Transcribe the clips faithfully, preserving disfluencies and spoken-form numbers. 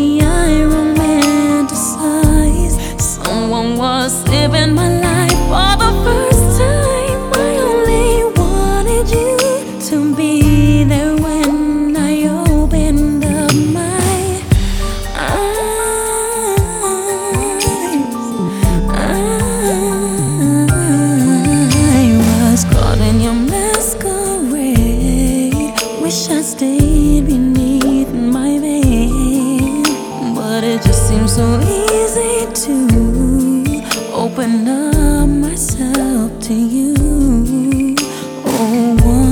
Obviously I romanticize. Someone was living my life for the first time. I only wanted you to be there when I opened up my eyes. I was caught in your masquerade. Wish I stayed beneath my veil, but it just seems so easy to open up myself to you. Oh,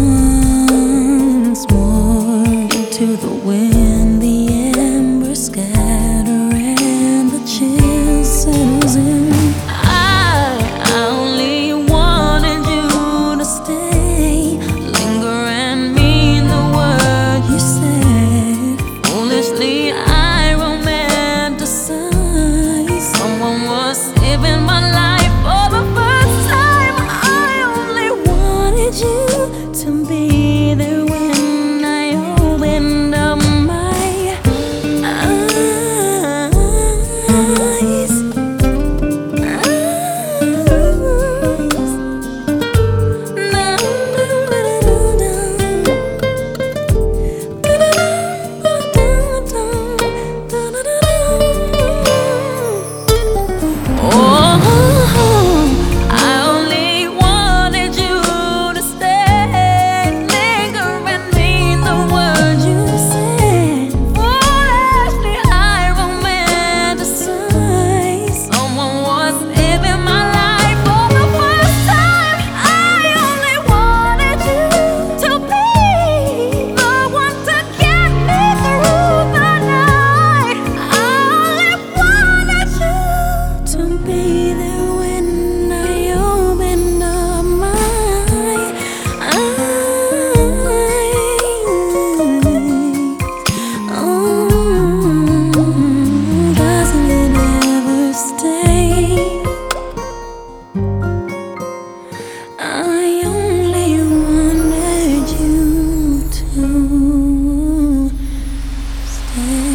once more into the wind, the embers scatter and the chill settles in. I, I only wanted you to stay, linger and mean the word you said. Foolishly I romanticize. Someone was saving my life for the first time. I only wanted you to be there when I opened up my eyes. I only wanted you to stay.